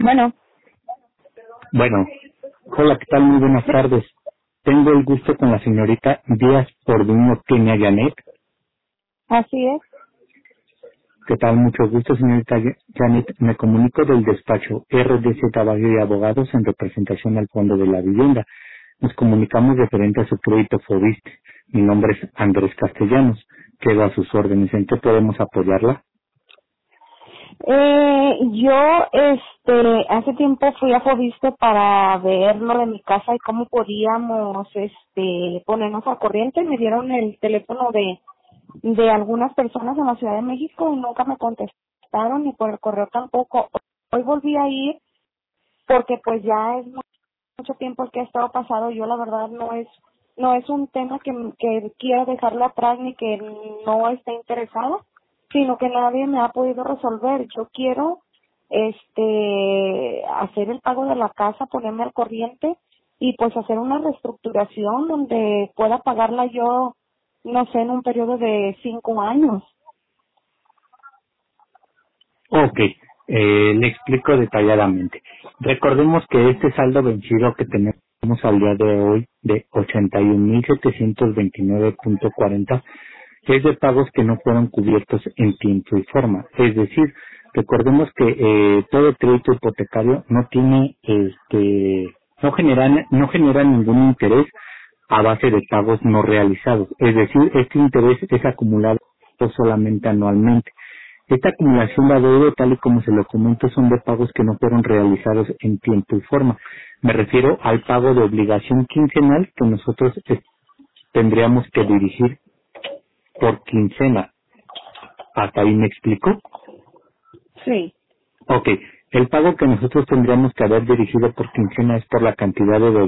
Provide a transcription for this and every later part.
Bueno, Bueno, hola, ¿qué tal? Muy buenas tardes. Tengo el gusto con la señorita Díaz Orduño Kenia Janet. así es. ¿Qué tal? Mucho gusto, señorita Janet. Me comunico del despacho RDC Tabayo y Abogados en representación al Fondo de la Vivienda. Nos comunicamos referente a su crédito FOBIST. Mi nombre es Andrés Castellanos. Quedo a sus órdenes. ¿En qué podemos apoyarla? Hace tiempo fui a Fobiste para ver lo de mi casa y cómo podíamos, ponernos al corriente. Me dieron el teléfono de algunas personas en la Ciudad de México y nunca me contestaron ni por el correo tampoco. Hoy volví a ir porque pues ya es mucho tiempo el que ha estado pasado. Yo la verdad no es un tema que quiera dejarlo atrás ni que no esté interesado, sino que nadie me ha podido resolver. Yo quiero hacer el pago de la casa, ponerme al corriente y pues hacer una reestructuración donde pueda pagarla yo, no sé, en un periodo de 5 años. Ok, le explico detalladamente. Recordemos que este saldo vencido que tenemos al día de hoy de 81.729.40 es de pagos que no fueron cubiertos en tiempo y forma. Es decir, recordemos que todo crédito hipotecario no tiene, no genera ningún interés a base de pagos no realizados. Es decir, este interés es acumulado solamente anualmente. Esta acumulación de adeudo, tal y como se lo comento, son de pagos que no fueron realizados en tiempo y forma. Me refiero al pago de obligación quincenal que nosotros tendríamos que dirigir por quincena. ¿Hasta ahí me explico? Sí. Ok, el pago que nosotros tendríamos que haber dirigido por quincena es por la cantidad de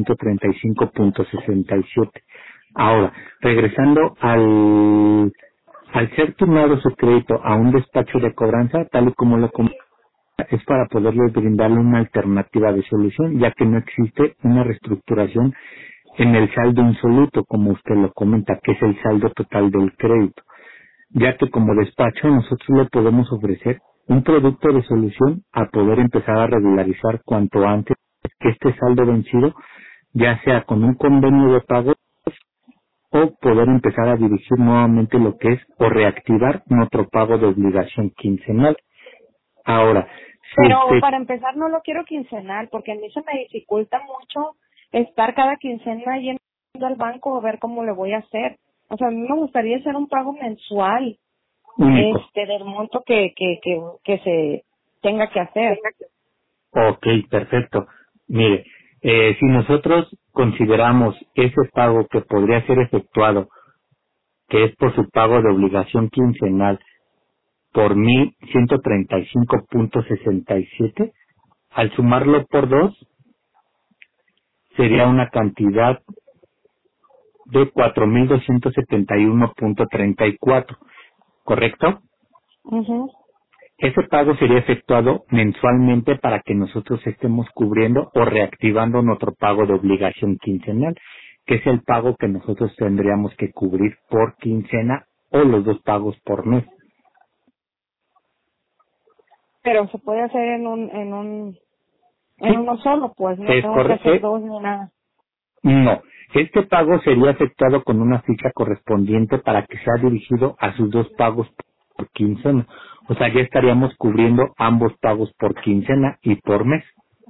2.135.67. Ahora, regresando al ser turnado su crédito a un despacho de cobranza, tal y como lo comenté, es para poderles brindarle una alternativa de solución, ya que no existe una reestructuración en el saldo insoluto, como usted lo comenta, que es el saldo total del crédito, ya que como despacho nosotros le podemos ofrecer un producto de solución a poder empezar a regularizar cuanto antes que este saldo vencido, ya sea con un convenio de pago o poder empezar a dirigir nuevamente lo que es o reactivar nuestro pago de obligación quincenal. Ahora, si Pero usted para empezar no lo quiero quincenal porque a mí se me dificulta mucho estar cada quincena yendo al banco a ver cómo le voy a hacer. O sea, a mí me gustaría hacer un pago mensual, único, del monto que se tenga que hacer. ok, perfecto. Mire, si nosotros consideramos ese pago que podría ser efectuado, que es por su pago de obligación quincenal, por 1.135.67, al sumarlo por 2, sería una cantidad de 4.271.34, ¿correcto? Ujú. Ese pago sería efectuado mensualmente para que nosotros estemos cubriendo o reactivando nuestro pago de obligación quincenal, que es el pago que nosotros tendríamos que cubrir por quincena o los dos pagos por mes. Pero se puede hacer en Sí, uno solo, pues no es tengo que correcto. hacer dos ni nada. No, este pago sería efectuado con una ficha correspondiente para que sea dirigido a sus dos pagos por quincena. O sea, ya estaríamos cubriendo ambos pagos por quincena y por mes,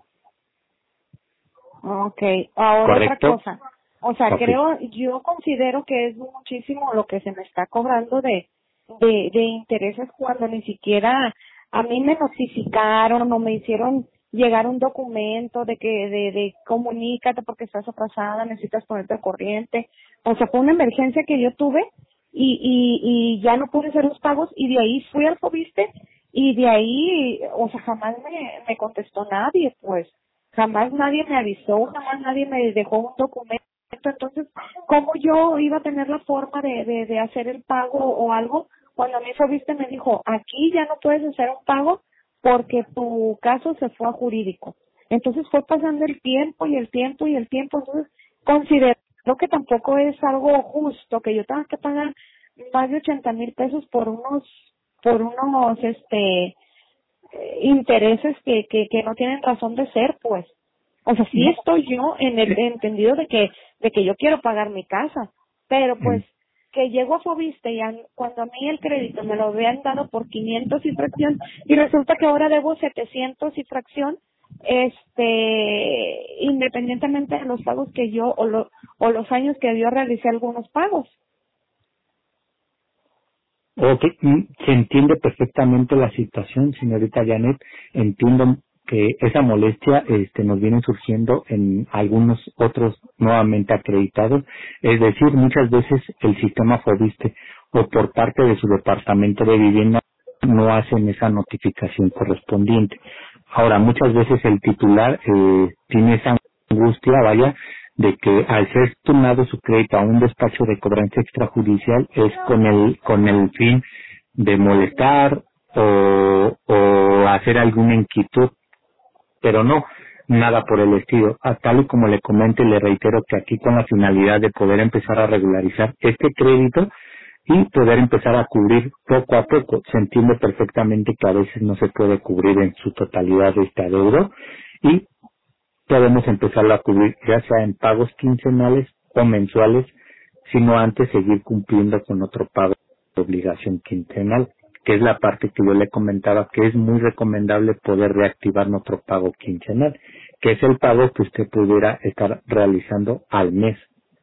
Okay, ahora otra ¿correcto? cosa. O sea, Ok. yo considero que es muchísimo lo que se me está cobrando de intereses cuando ni siquiera a mí me notificaron o me hicieron llegar un documento de comunícate porque estás atrasada, necesitas ponerte al corriente. O sea, fue una emergencia que yo tuve y ya no pude hacer los pagos y de ahí fui al Fobiste y de ahí, o sea, jamás me contestó nadie, pues. Jamás nadie me avisó, jamás nadie me dejó un documento. Entonces, ¿cómo yo iba a tener la forma de hacer el pago o algo? Cuando a mí Fobiste me dijo, aquí ya no puedes hacer un pago porque tu caso se fue a jurídico. Entonces fue pasando el tiempo y el tiempo y el tiempo. Entonces, considero que tampoco es algo justo que yo tenga que pagar más de 80,000 pesos por unos intereses que no tienen razón de ser, pues. O sea, sí estoy yo en el entendido de que yo quiero pagar mi casa, pero pues que llego a Fobiste y cuando a mí el crédito me lo habían dado por 500 y fracción y resulta que ahora debo 700 y fracción, independientemente de los pagos que yo o los años que yo realicé algunos pagos. Ok, se entiende perfectamente la situación, señorita Janet. Entiendo que esa molestia nos viene surgiendo en algunos otros nuevamente acreditados. Es decir, muchas veces el sistema Fobiste o por parte de su departamento de vivienda no hacen esa notificación correspondiente. Ahora, muchas veces el titular tiene esa angustia, vaya, de que al ser turnado su crédito a un despacho de cobranza extrajudicial es con el fin de molestar o hacer alguna inquietud, pero no, nada por el estilo. Tal y como le comento y le reitero que aquí con la finalidad de poder empezar a regularizar este crédito y poder empezar a cubrir poco a poco. Se entiende perfectamente que a veces no se puede cubrir en su totalidad este adeudo y podemos empezarlo a cubrir ya sea en pagos quincenales o mensuales, sino antes seguir cumpliendo con otro pago de obligación quincenal, que es la parte que yo le comentaba que es muy recomendable poder reactivar nuestro pago quincenal, que es el pago que usted pudiera estar realizando al mes.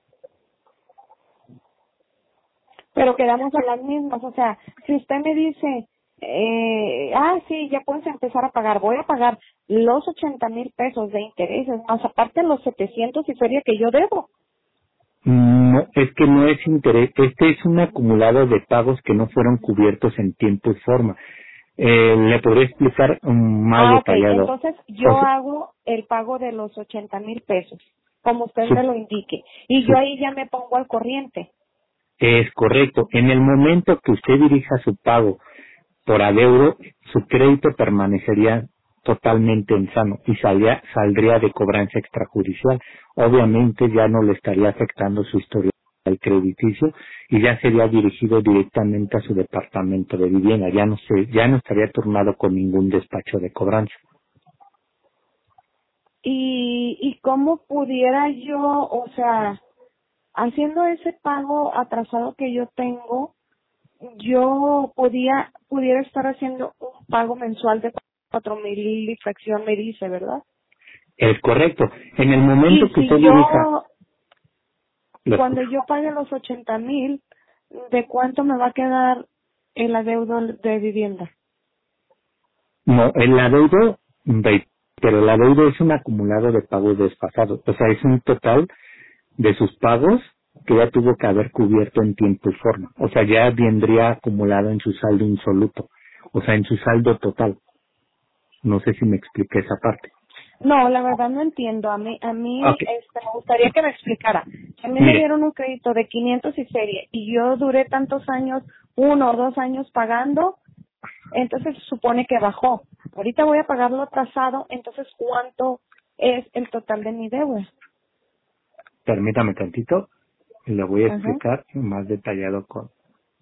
Pero quedamos a las mismas, o sea, si usted me dice, sí, ya puedes empezar a pagar, voy a pagar los 80,000 pesos de intereses, más aparte los 700 y feria que yo debo. No, es que no es interés, este es un acumulado de pagos que no fueron cubiertos en tiempo y forma. Le podría explicar más Ok, detallado. entonces yo hago el pago de los 80,000 pesos, como usted me lo indique, y yo ahí ya me pongo al corriente. Es correcto. En el momento que usted dirija su pago por adeudo, su crédito permanecería totalmente en sano y saldría de cobranza extrajudicial. Obviamente ya no le estaría afectando su historial crediticio y ya sería dirigido directamente a su departamento de vivienda. Ya no estaría turnado con ningún despacho de cobranza. ¿Y cómo pudiera yo, o sea, haciendo ese pago atrasado que yo tengo, yo pudiera estar haciendo un pago mensual de 4,000 y fracción, me dice, ¿verdad? Es correcto. En el momento Y que usted si dirija, lo cuando escucho. yo pague los 80,000, ¿de cuánto me va a quedar el adeudo de vivienda? No, el adeudo, pero el adeudo es un acumulado de pagos desfasados. O sea, es un total de sus pagos que ya tuvo que haber cubierto en tiempo y forma. O sea, ya vendría acumulado en su saldo insoluto. O sea, en su saldo total. No sé si me expliqué esa parte. No, la verdad no entiendo. A mí, Ok, me gustaría que me explicara. A mí me mire, dieron un crédito de 500 y feria y yo duré tantos años, 1 o 2 años pagando, entonces se supone que bajó. Ahorita voy a pagarlo atrasado, entonces ¿cuánto es el total de mi deuda? permítame tantito y le voy a Ajá. explicar más detallado con...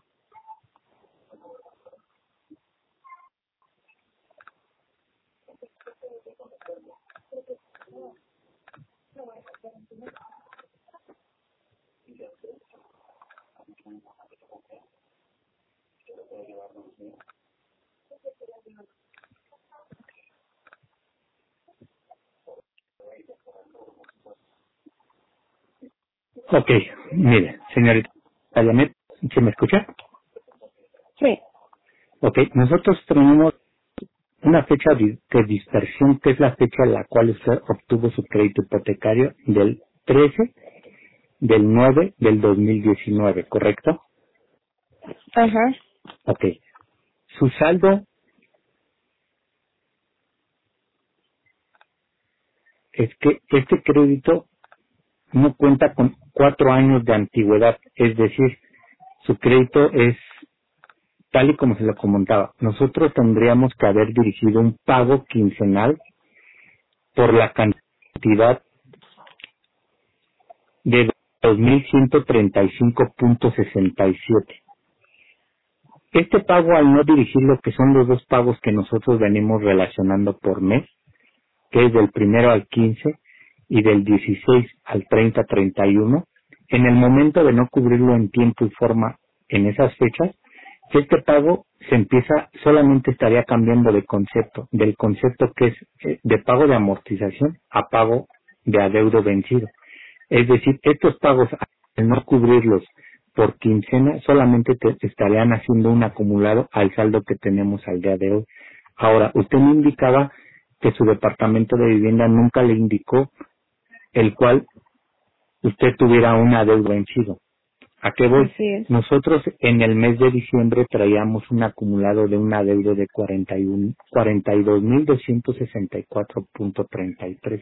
Ok, mire, señorita Janet, ¿se me escucha? Sí. Ok, nosotros tenemos una fecha de dispersión que es la fecha en la cual usted obtuvo su crédito hipotecario del 13 del 9 del 2019, ¿correcto? Ajá. Ok. Su saldo es que este crédito no cuenta con 4 años de antigüedad, es decir, su crédito es tal y como se lo comentaba. Nosotros tendríamos que haber dirigido un pago quincenal por la cantidad de 2.135.67. Este pago, al no dirigirlo, que son los dos pagos que nosotros venimos relacionando por mes, que es del 1 al 15 y del 16 al 30-31, en el momento de no cubrirlo en tiempo y forma en esas fechas, este pago solamente estaría cambiando de concepto, del concepto que es de pago de amortización a pago de adeudo vencido. Es decir, estos pagos, al no cubrirlos por quincena, solamente te estarían haciendo un acumulado al saldo que tenemos al día de hoy. Ahora, usted me indicaba que su departamento de vivienda nunca le indicó el cual usted tuviera un adeudo vencido. ¿A qué voy? Así es. Nosotros en el mes de diciembre traíamos un acumulado de un adeudo de 42.264.33.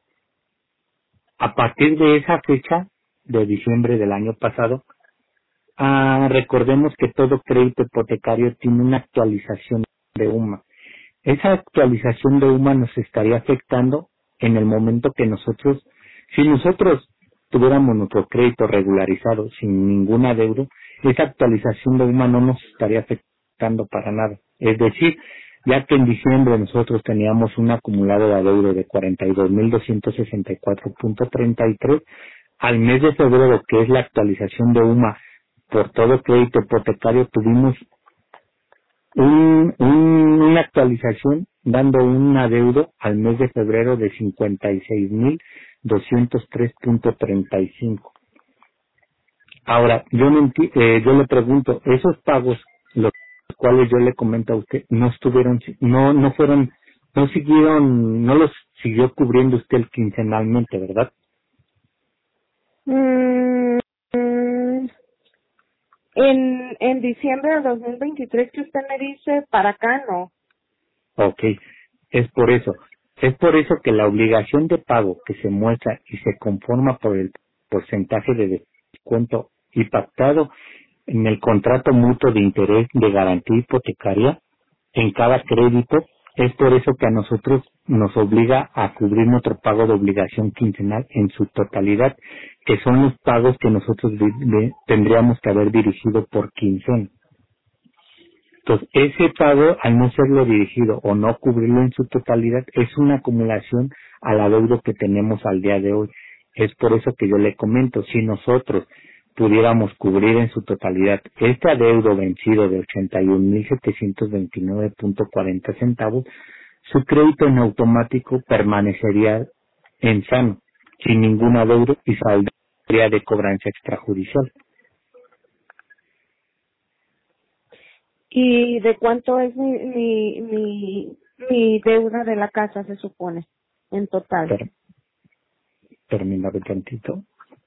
A partir de esa fecha, de diciembre del año pasado, recordemos que todo crédito hipotecario tiene una actualización de UMA. Esa actualización de UMA nos estaría afectando en el momento que si nosotros tuviéramos nuestro crédito regularizado sin ningún adeudo, esa actualización de UMA no nos estaría afectando para nada. Es decir, ya que en diciembre nosotros teníamos un acumulado de adeudo de 42.264.33, al mes de febrero, que es la actualización de UMA por todo crédito hipotecario, tuvimos una actualización dando un adeudo al mes de febrero de 56.203.35. Ahora, yo le pregunto, esos pagos, los cuales yo le comento a usted, no los siguió cubriendo usted quincenalmente, ¿verdad? Mm, mm, en diciembre del 2023 que usted me dice, para acá no. Ok, es por eso. Es por eso que la obligación de pago que se muestra y se conforma por el porcentaje de descuento y pactado en el contrato mutuo de interés de garantía hipotecaria en cada crédito, es por eso que a nosotros nos obliga a cubrir nuestro pago de obligación quincenal en su totalidad, que son los pagos que nosotros tendríamos que haber dirigido por quincena. Entonces, ese pago, al no serlo dirigido o no cubrirlo en su totalidad, es una acumulación al adeudo que tenemos al día de hoy. Es por eso que yo le comento, si nosotros pudiéramos cubrir en su totalidad este adeudo vencido de 81.729.40 centavos, su crédito en automático permanecería en sano, sin ningún adeudo y saldría de cobranza extrajudicial. ¿Y de cuánto es mi deuda de la casa, se supone, en total? Terminar un tantito.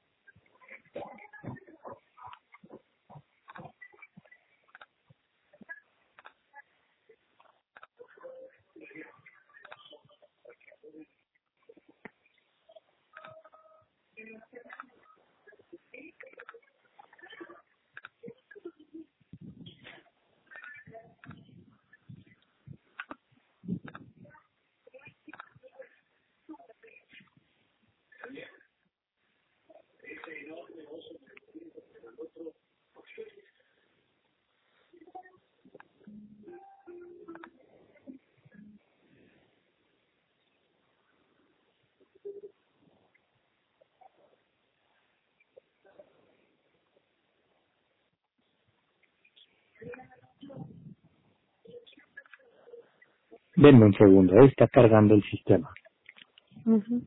Denme un segundo, está cargando el sistema. Ujú.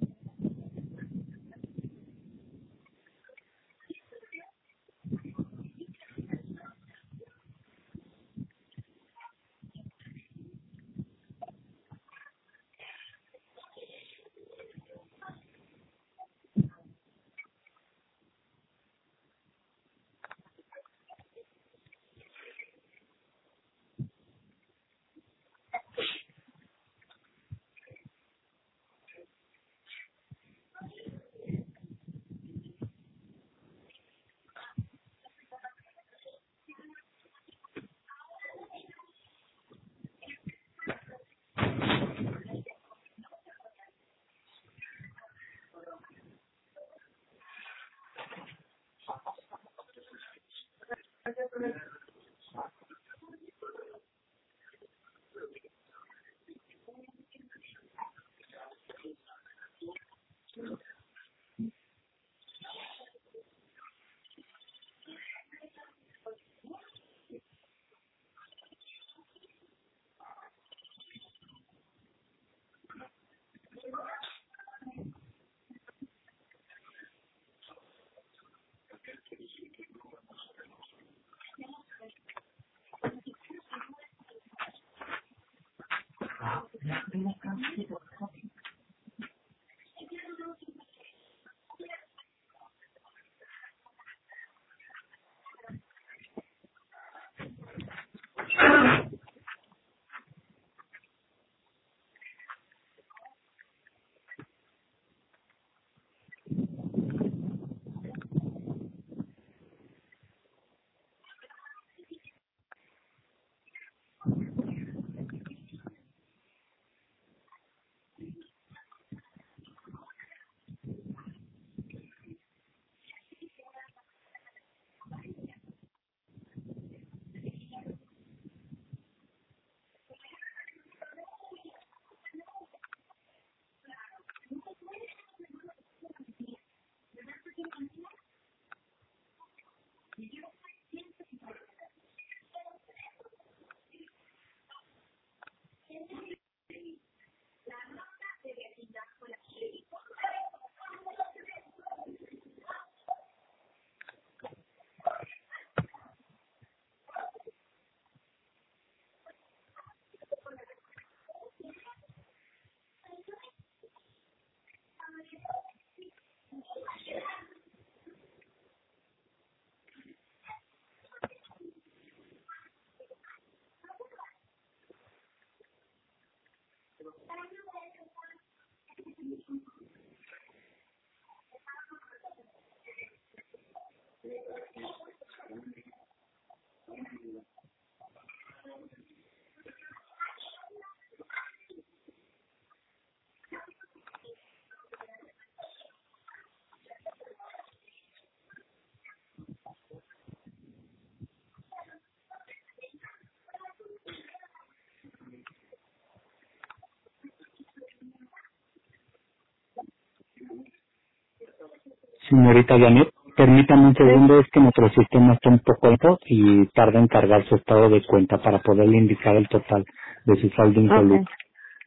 Señorita Janet, permítame un segundo, es que nuestro sistema está un poco lento y tarda en cargar su estado de cuenta para poderle indicar el total de su saldo insoluto. Okay.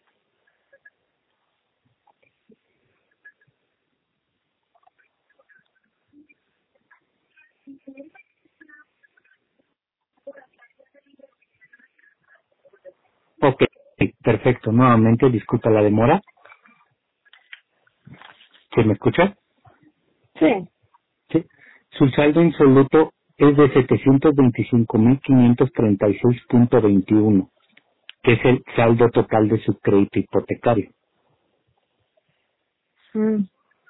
Ok, perfecto. Nuevamente, disculpa la demora. ¿Sí me escucha? Sí. Sí. Su saldo insoluto es de 725.536.21, que es el saldo total de su crédito hipotecario. Mm.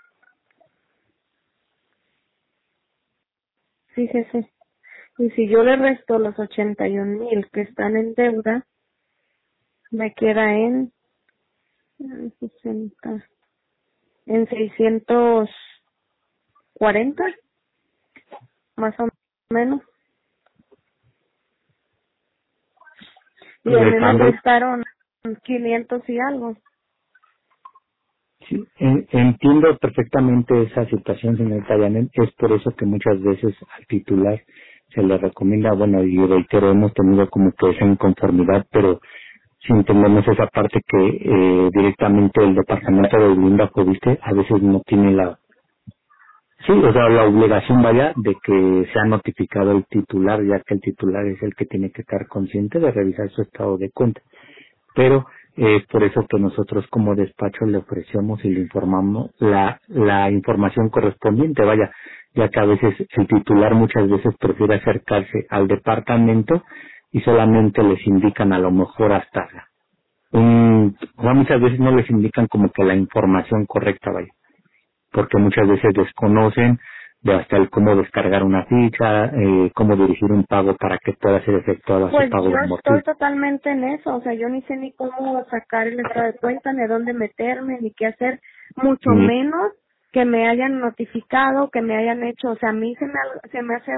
Fíjese. Y si yo le resto los 81,000 que están en deuda, me queda en 60, en 640, más o menos. Y a mí me Regresando, prestaron 500 y algo. sí, entiendo perfectamente esa situación, señorita Janet. Es por eso que muchas veces al titular se le recomienda, bueno, y reitero, hemos tenido como que esa inconformidad, pero si entendemos esa parte que directamente el departamento de vivienda Fobiste a veces no tiene la, sí, o sea, la obligación vaya de que sea notificado el titular, ya que el titular es el que tiene que estar consciente de revisar su estado de cuenta. Pero es por eso que nosotros como despacho le ofrecemos y le informamos la información correspondiente, vaya, ya que a veces el titular muchas veces prefiere acercarse al departamento y solamente les indican a lo mejor hasta o muchas veces no les indican como que la información correcta, vaya, porque muchas veces desconocen de hasta el cómo descargar una ficha, cómo dirigir un pago para que pueda ser efectuado a su Pues pago yo de estoy amortización. totalmente en eso, o sea, yo ni sé ni cómo sacar el estado de cuenta, ni a dónde meterme, ni qué hacer, mucho menos que me hayan notificado, que me hayan hecho, o sea, a mí se me hace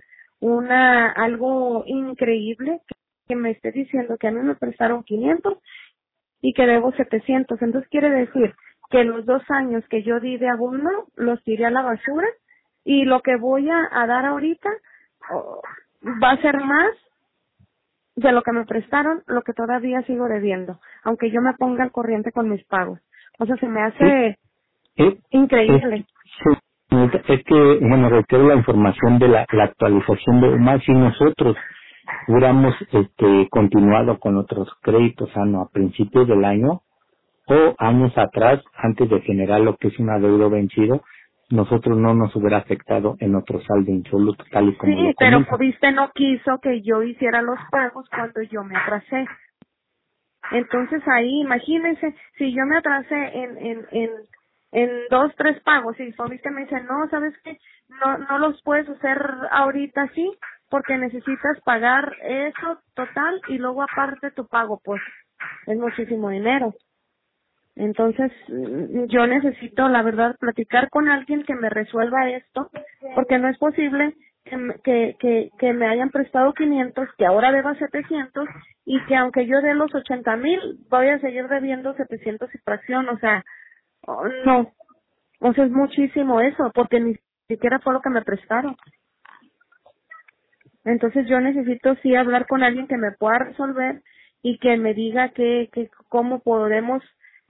algo increíble que me esté diciendo que a mí me prestaron 500 y que debo 700. Entonces quiere decir que los 2 años que yo di de abono los tiré a la basura y lo que voy a dar ahorita oh, va a ser más de lo que me prestaron, lo que todavía sigo debiendo, aunque yo me ponga al corriente con mis pagos. O sea, se me Sí, hace es, increíble. sí, Es que, bueno, reitero la información de la actualización de más si nosotros hubiéramos continuado con otros créditos a principios del año o años atrás, antes de generar lo que es un adeudo vencido, nosotros no nos hubiera afectado en otro saldo insoluto, tal y como Sí, lo pero comenta. Fobiste no quiso que yo hiciera los pagos cuando yo me atrasé. Entonces ahí, imagínense, si yo me atrasé en 2, 3 pagos y Fobiste me dice, no, ¿sabes qué? No los puedes hacer ahorita sí, porque necesitas pagar eso total y luego aparte tu pago, pues es muchísimo dinero. Entonces, yo necesito, la verdad, platicar con alguien que me resuelva esto, porque no es posible que me hayan prestado 500, que ahora deba 700, y que aunque yo dé los 80,000, voy a seguir debiendo 700 y fracción, o sea, no. O sea, es muchísimo eso, porque ni siquiera fue lo que me prestaron. Entonces, yo necesito sí hablar con alguien que me pueda resolver y que me diga cómo podemos,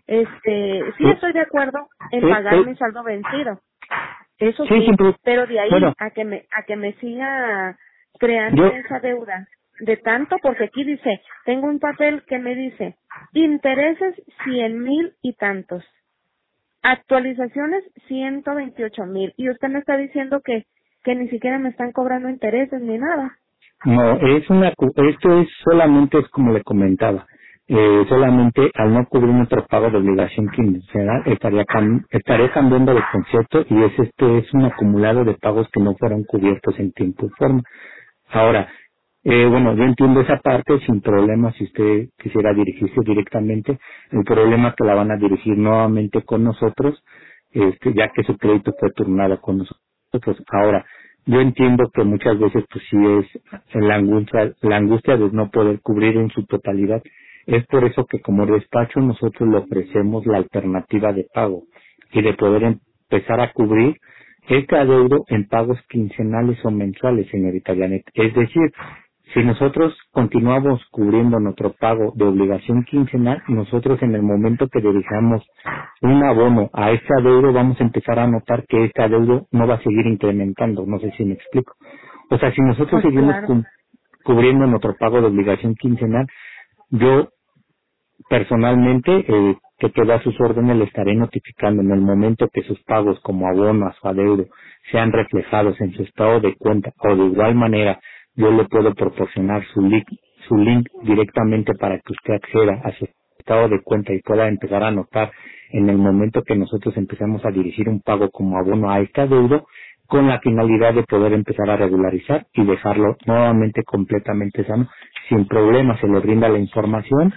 sí estoy de acuerdo en pagar mi saldo vencido, eso Sí, sí, siempre, pero de ahí bueno, a que me siga creando yo, esa deuda de tanto, porque aquí dice, tengo un papel que me dice, intereses 100,000 y tantos, actualizaciones 128,000, y usted me está diciendo que ni siquiera me están cobrando intereses ni nada. no, esto es solamente, es como le comentaba, solamente al no cubrir nuestro pago de obligación quincenal estaría cambiando de concepto y es un acumulado de pagos que no fueron cubiertos en tiempo y forma. Ahora, bueno, yo entiendo esa parte sin problema si usted quisiera dirigirse directamente. El problema es que la van a dirigir nuevamente con nosotros, ya que su crédito fue turnado con nosotros. Ahora, yo entiendo que muchas veces pues sí es la angustia de no poder cubrir en su totalidad. Es por eso que como despacho nosotros le ofrecemos la alternativa de pago y de poder empezar a cubrir este adeudo en pagos quincenales o mensuales, señorita Janet. Es decir, si nosotros continuamos cubriendo nuestro pago de obligación quincenal, nosotros en el momento que dirijamos un abono a este adeudo vamos a empezar a notar que este adeudo no va a seguir incrementando. No sé si me explico. O sea, si nosotros Pues seguimos claro. cubriendo nuestro pago de obligación quincenal, yo personalmente, que queda a sus órdenes, le estaré notificando en el momento que sus pagos como abono a su adeudo sean reflejados en su estado de cuenta, o de igual manera yo le puedo proporcionar su link directamente para que usted acceda a su estado de cuenta y pueda empezar a notar en el momento que nosotros empezamos a dirigir un pago como abono a este adeudo, con la finalidad de poder empezar a regularizar y dejarlo nuevamente completamente sano, sin problemas. Se le brinda la información,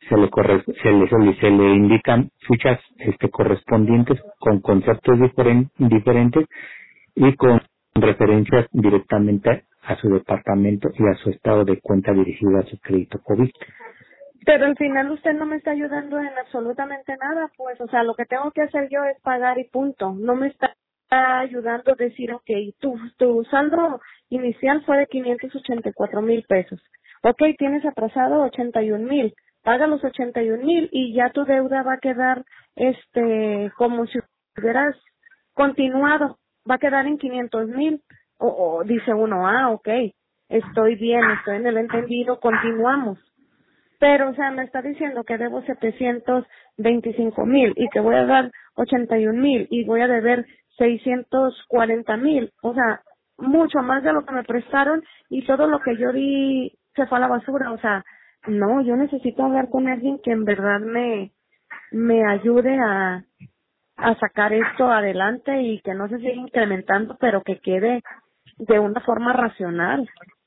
se le indican fichas correspondientes con conceptos diferentes y con referencias directamente a su departamento y a su estado de cuenta dirigido a su crédito COVID. Pero al final usted no me está ayudando en absolutamente nada, pues, o sea, lo que tengo que hacer yo es pagar y punto. No me está ayudando a decir, ok, tu saldo inicial fue de 584,000 pesos. Ok, tienes atrasado 81,000. Paga los 81,000 y ya tu deuda va a quedar, como si hubieras continuado. Va a quedar en 500,000. O dice uno, ok, estoy bien, estoy en el entendido, continuamos. Pero, o sea, me está diciendo que debo 725,000 y que voy a dar 81,000 y voy a deber 640,000. O sea, mucho más de lo que me prestaron y todo lo que yo di se fue a la basura. O sea, no, yo necesito hablar con alguien que en verdad me ayude a sacar esto adelante y que no se siga incrementando, pero que quede de una forma racional.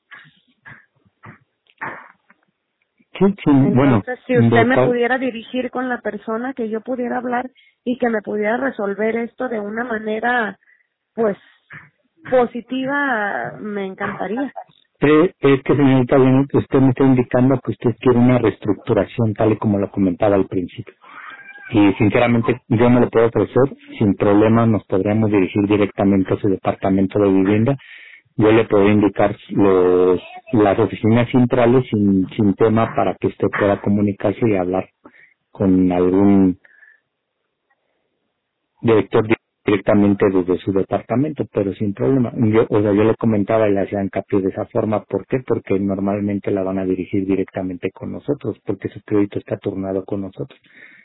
Sí, sí, bueno, Entonces, si usted me pudiera dirigir con la persona que yo pudiera hablar y que me pudiera resolver esto de una manera, pues, positiva, me encantaría. es que señorita Janet, usted me está indicando que usted quiere una reestructuración tal y como lo comentaba al principio. Y sinceramente yo no lo puedo ofrecer, sin problema nos podríamos dirigir directamente a su departamento de vivienda. Yo le puedo indicar las oficinas centrales sin tema para que usted pueda comunicarse y hablar con algún director. directamente desde su departamento, pero sin problema. Yo le comentaba y le hacía hincapié de esa forma. ¿Por qué? Porque normalmente la van a dirigir directamente con nosotros, porque su crédito está turnado con nosotros.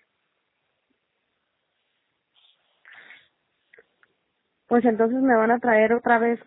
Pues entonces me van a traer otra vez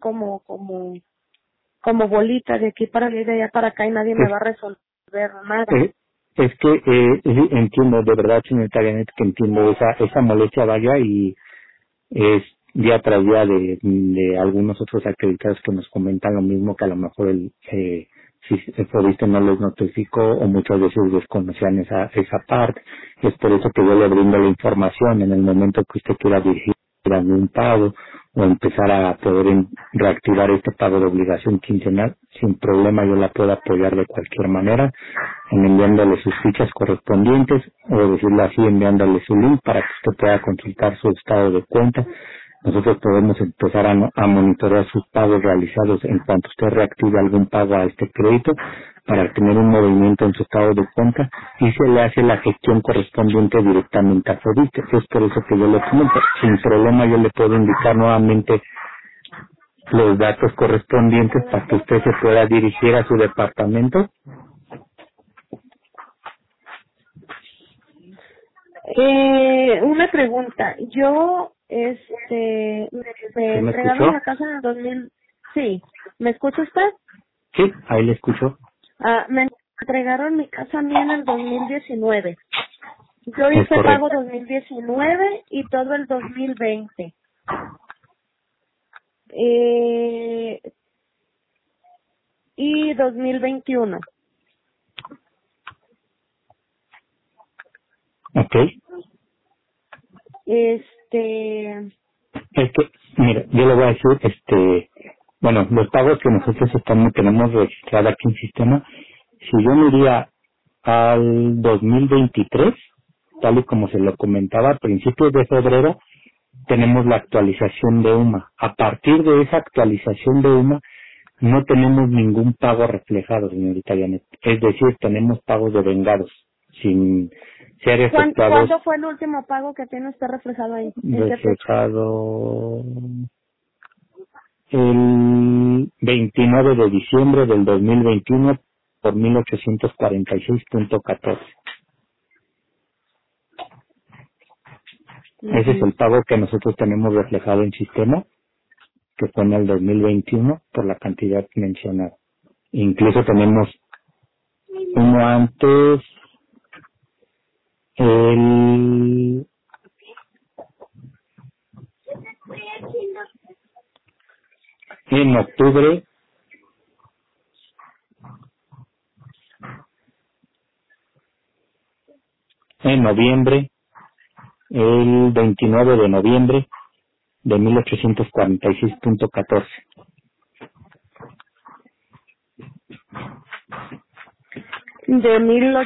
como bolita de aquí para allá y de allá para acá y nadie me va a resolver nada. Es que entiendo, de verdad, señorita Janet, que entiendo esa molestia vaya, y es día tras día de algunos otros acreditados que nos comentan lo mismo, que a lo mejor si el Fobiste no les notificó o muchas veces desconocían esa parte. Es por eso que yo le brindo la información en el momento que usted quiera dirigir algún pago o empezar a poder reactivar este pago de obligación quincenal. Sin problema yo la puedo apoyar de cualquier manera, en enviándole sus fichas correspondientes, o decirlo así, enviándole su link para que usted pueda consultar su estado de cuenta. Nosotros podemos empezar a monitorear sus pagos realizados en cuanto usted reactive algún pago a este crédito, para tener un movimiento en su estado de cuenta, y se le hace la gestión correspondiente directamente a Fobiste. Es por eso que yo le comento, sin problema yo le puedo indicar nuevamente los datos correspondientes para que usted se pueda dirigir a su departamento. Una pregunta. Yo, me ¿Sí me entregaron escuchó? la casa en el 2000. Sí. ¿Me escucha usted? Sí, ahí le escucho. Me entregaron mi casa a mí en el 2019. Yo Es hice pago correcto. 2019 y todo el 2020. Y 2021. Ok. Es que, mire, yo le voy a decir, bueno, los pagos que nosotros tenemos registrado aquí en sistema, si yo me iría al 2023, tal y como se lo comentaba, a principios de febrero, tenemos la actualización de UMA. A partir de esa actualización de UMA, no tenemos ningún pago reflejado, señorita Janet. Es decir, tenemos pagos devengados, sin ser efectuados. ¿Cuándo fue el último pago que tiene usted reflejado ahí? Reflejado el 29 de diciembre del 2021 por 1846.14. Ese es el pago que nosotros tenemos reflejado en sistema, que fue en el 2021 por la cantidad mencionada. Incluso tenemos uno antes, el en octubre, en noviembre, el 29 de noviembre de 1846.14. De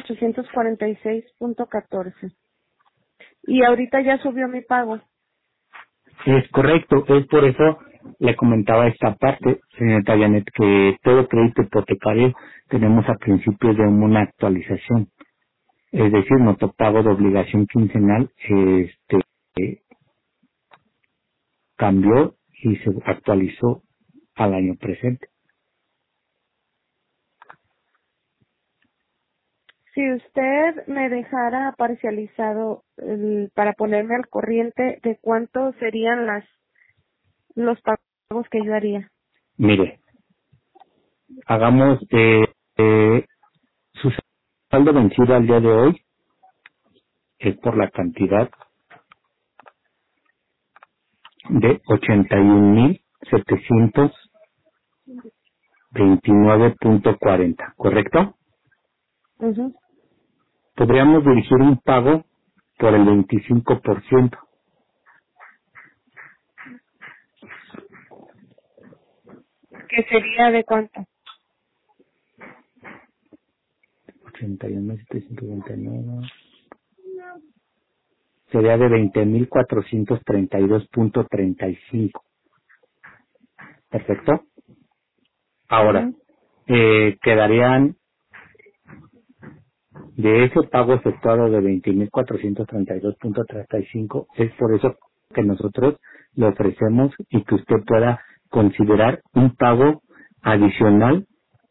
1846.14. Y ahorita ya subió mi pago. Es correcto, es por eso le comentaba esta parte, señorita Janet, que todo crédito hipotecario tenemos a principios de una actualización. Es decir, nuestro pago de obligación quincenal cambió y se actualizó al año presente. Si usted me dejara parcializado para ponerme al corriente de cuánto serían los pagos que yo haría. Mire, hagamos su saldo vencido al día de hoy es por la cantidad de 81.729.40, ¿correcto? Uh-huh. Podríamos dirigir un pago por el 25%. ¿Que sería de cuánto? 81.729 sería de 20.432.35. ¿Perfecto? Ahora, quedarían de ese pago efectuado de 20.432.35, es por eso que nosotros le ofrecemos y que usted pueda considerar un pago adicional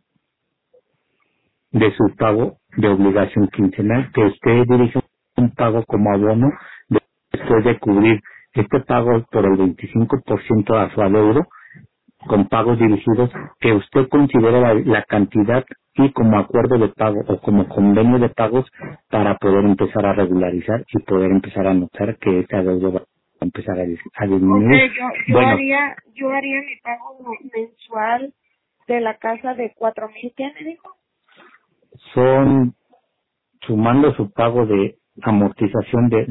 de su pago de obligación quincenal, que usted dirige un pago como abono después de cubrir este pago por el 25% a su adeudo, con pagos dirigidos, que usted considere la cantidad y como acuerdo de pago o como convenio de pagos para poder empezar a regularizar y poder empezar a notar que esta deuda va a empezar a disminuir. Okay, Bueno, yo haría mi pago mensual de la casa de 4,000, ¿qué me dijo? son, sumando su pago de amortización de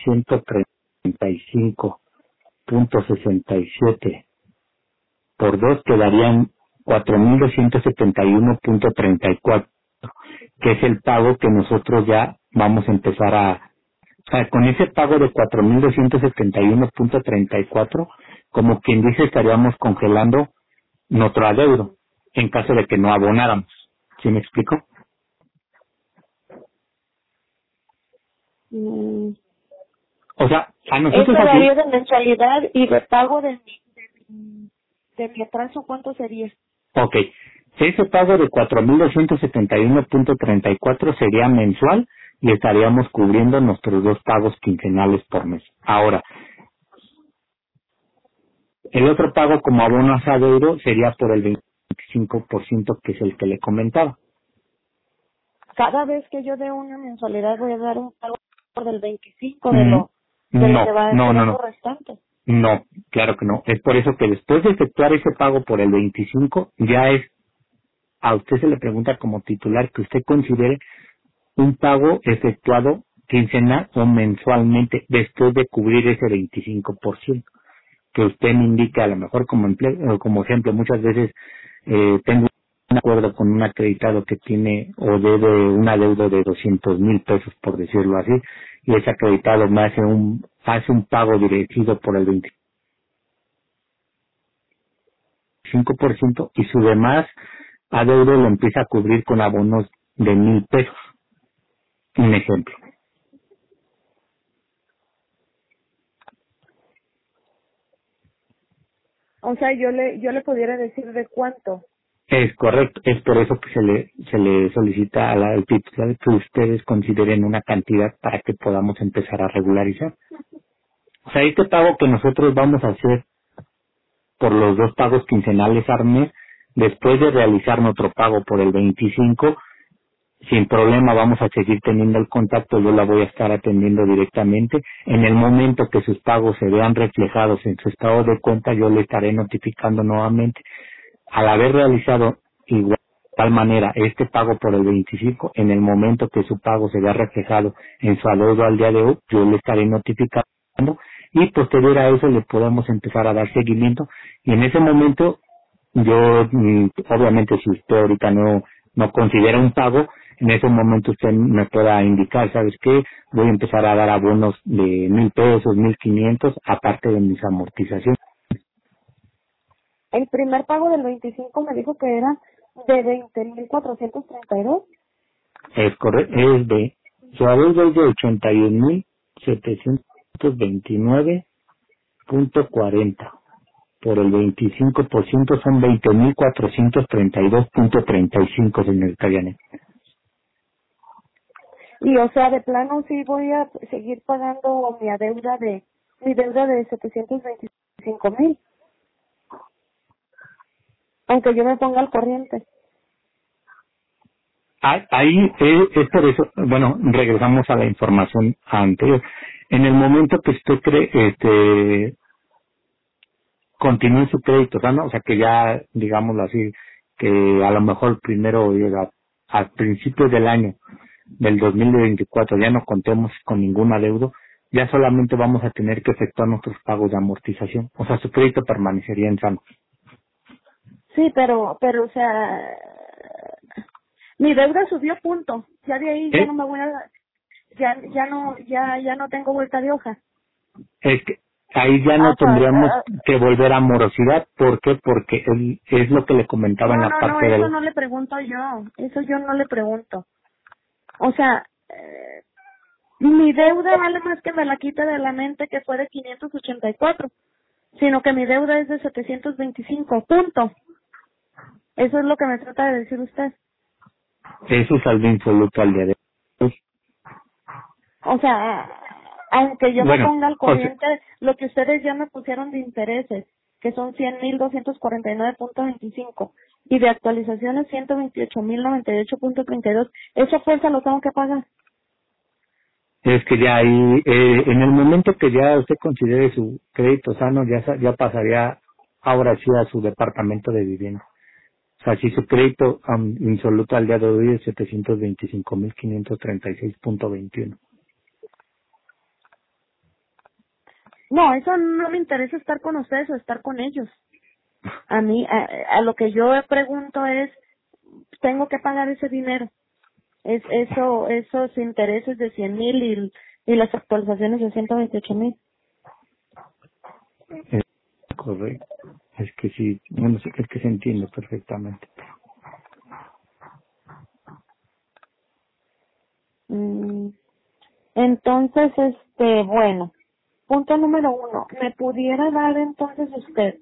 2,135,67 por 2 quedarían 4,271,34, que es el pago que nosotros ya vamos a empezar o sea, con ese pago de 4,271,34, como quien dice, estaríamos congelando nuestro adeudo en caso de que no abonáramos. ¿Sí me explico? Mm, O sea, a Ese nosotros así, horario de mensualidad y de pago de mi atraso, ¿cuánto sería? ok, ese pago de 4,271,34 sería mensual y estaríamos cubriendo nuestros dos pagos quincenales por mes. Ahora, el otro pago como abono a adeudo sería por el 25%, que es el que le comentaba. Cada vez que yo dé una mensualidad voy a dar un pago del 25 Mm, de lo que No, va no, no, quedando no, restante. no, claro que no. Es por eso que después de efectuar ese pago por el 25, ya es, a usted se le pregunta como titular que usted considere un pago efectuado quincenal o mensualmente después de cubrir ese 25%, que usted me indica a lo mejor como ejemplo, muchas veces tengo un acuerdo con un acreditado que tiene o debe una deuda de 200,000 pesos, por decirlo así, y ese acreditado me hace un pago dirigido por el 25% y su demás adeudo lo empieza a cubrir con abonos de 1,000 pesos. Un ejemplo. O sea, yo le pudiera decir de cuánto. Es correcto, es por eso que se le solicita al titular que ustedes consideren una cantidad para que podamos empezar a regularizar. O sea, este pago que nosotros vamos a hacer por los dos pagos quincenales al mes, después de realizar nuestro pago por el 25, sin problema vamos a seguir teniendo el contacto, yo la voy a estar atendiendo directamente. En el momento que sus pagos se vean reflejados en su estado de cuenta, yo le estaré notificando nuevamente. Al haber realizado igual de tal manera este pago por el 25, en el momento que su pago se vea reflejado en su adeudo al día de hoy, yo le estaré notificando y posterior a eso le podemos empezar a dar seguimiento y en ese momento yo, obviamente si usted ahorita no considera un pago, en ese momento usted me pueda indicar, ¿sabes qué? Voy a empezar a dar abonos de 1,000 pesos, 1,500, aparte de mis amortizaciones. El primer pago del 25 me dijo que era de 20,432. Es correcto, es de, su adeudo es de 81,729,40. Por el 25% son 20,432,35, señorita Janet. Y o sea, de plano sí voy a seguir pagando mi deuda de 725,000, aunque yo me ponga al corriente. Ahí es por eso, bueno, regresamos a la información anterior. En el momento que usted continúe su crédito, ¿no? O sea, que ya, digámoslo así, que a lo mejor primero llega a principios del año del 2024 ya no contemos con ningún adeudo, ya solamente vamos a tener que efectuar nuestros pagos de amortización. O sea, su crédito permanecería en sano. Sí, pero o sea, mi deuda subió punto. Ya de ahí ya ¿Eh? no me voy a, ya no tengo vuelta de hoja. Es que ahí ya no Hasta, tendríamos que volver a morosidad. ¿Por qué? Porque es lo que le comentaba en la no, parte eso del... no le pregunto yo. Eso yo no le pregunto. O sea, mi deuda vale más que me la quita de la mente, que fue de 584. sino que mi deuda es de 725, punto. Eso es lo que me trata de decir usted. Eso es saldo insoluto al día de hoy. O sea, aunque yo me Bueno, ponga al o sea, corriente, lo que ustedes ya me pusieron de intereses, que son 100,249.25, y de actualizaciones 128.098.32, esa fuerza lo tengo que pagar. es que ya ahí, en el momento que ya usted considere su crédito sano, ya pasaría ahora sí a su departamento de vivienda. O sea, si su crédito insoluto al día de hoy es 725.536.21. No, eso no me interesa estar con ustedes o estar con ellos. A mí, a lo que yo pregunto es, tengo que pagar ese dinero. Esos intereses de 100,000 y las actualizaciones de 128,000. Es correcto. Es que sí, bueno, sí, es que se entiende perfectamente. Entonces, bueno, punto número 1, ¿me pudiera dar entonces usted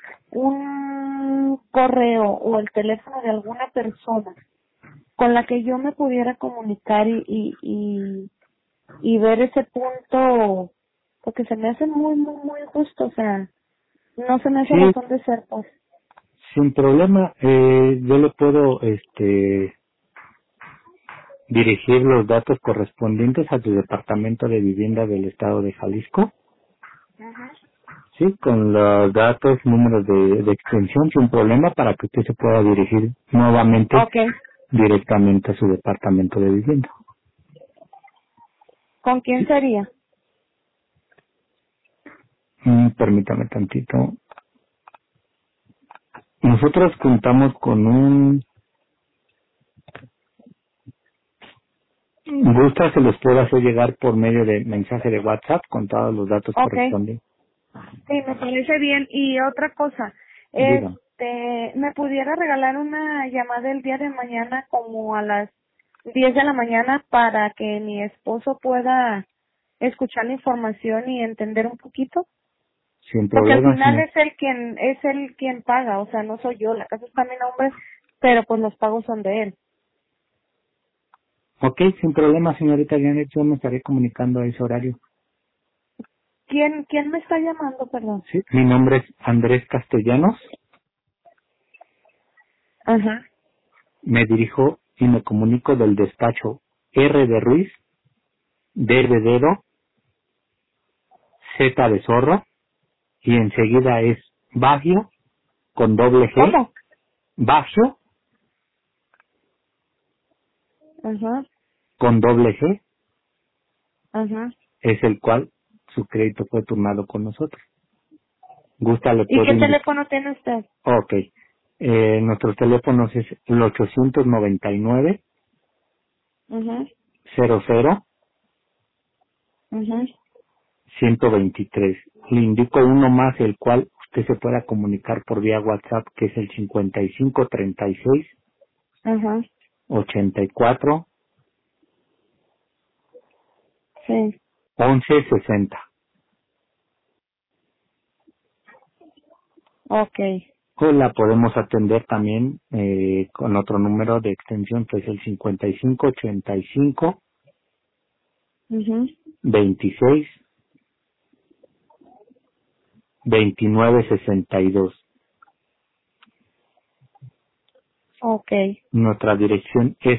un correo o el teléfono de alguna persona con la que yo me pudiera comunicar y ver ese punto? Porque se me hace muy, muy, muy justo, o sea, no se me hace Sí, razón de ser, pues. sin problema, yo le puedo dirigir los datos correspondientes a tu departamento de vivienda del estado de Jalisco, sí, con los datos, números de extensión sin problema para que usted se pueda dirigir nuevamente Okay. directamente a su departamento de vivienda. ¿Con quién sería? Permítame tantito. Nosotros contamos con gusta se los puedo hacer llegar por medio de mensaje de WhatsApp con todos los datos Okay. correspondientes. Sí, me parece bien. Y otra cosa, Diga. ¿me pudiera regalar una llamada el día de mañana como a las 10 de la mañana para que mi esposo pueda escuchar la información y entender un poquito? Sin Porque al problema, final señor. es él quien paga, o sea, no soy yo, la casa está a mi nombre, pero pues los pagos son de él. Ok, sin problema, señorita Janet, yo me estaré comunicando a ese horario. ¿Quién me está llamando, perdón? Sí. Mi nombre es Andrés Castellanos. Ajá. Me dirijo y me comunico del despacho R de Ruiz, D de dedo, Z de zorro, y enseguida es Bagio con doble G, ¿Cómo? Bagio Ajá. con doble G, Ajá. es el cual su crédito fue turnado con nosotros. Gusta, le ¿Y puedo qué indicar. teléfono tiene usted? Ok. Nuestros teléfonos es el 899 Ajá. 00 Ajá. 123. Le indico uno más, el cual usted se pueda comunicar por vía WhatsApp, que es el 55 36 Ajá. 84 Sí. 11 60. Okay. O la podemos atender también con otro número de extensión, que es el 55 85 Mhm. 26 29 62. Okay. Nuestra dirección es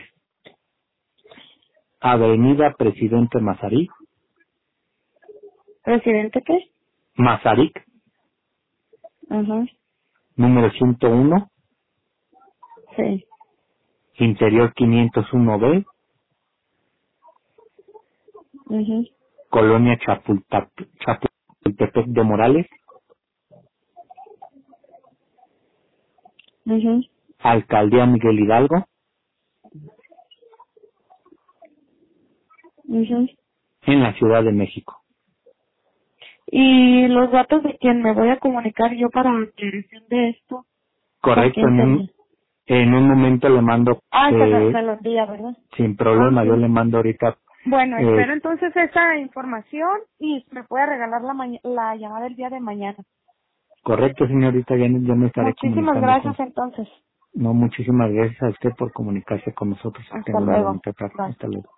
Avenida Presidente Mazarik, ¿Presidente qué? Mazarik, Ajá. número 101, Sí. Interior 501B, Mhm. Colonia Chapultepec de Morales, Mhm. Alcaldía Miguel Hidalgo, Mhm. en la Ciudad de México. Y los datos de quien me voy a comunicar yo para la aclaración de esto, ¿con Correcto, quién sería? en un momento le mando, Ah, me lo envía, ¿verdad? sin problema, yo Okay. le mando ahorita, Bueno, eh, espero entonces esa información y me puede regalar la llamada el día de mañana. Correcto, señorita Janet, yo me estaré Muchísimas comunicando gracias entonces. No, muchísimas gracias a usted por comunicarse con nosotros. Que Hasta tenga una luego. bonita tarde. Bye. Hasta luego.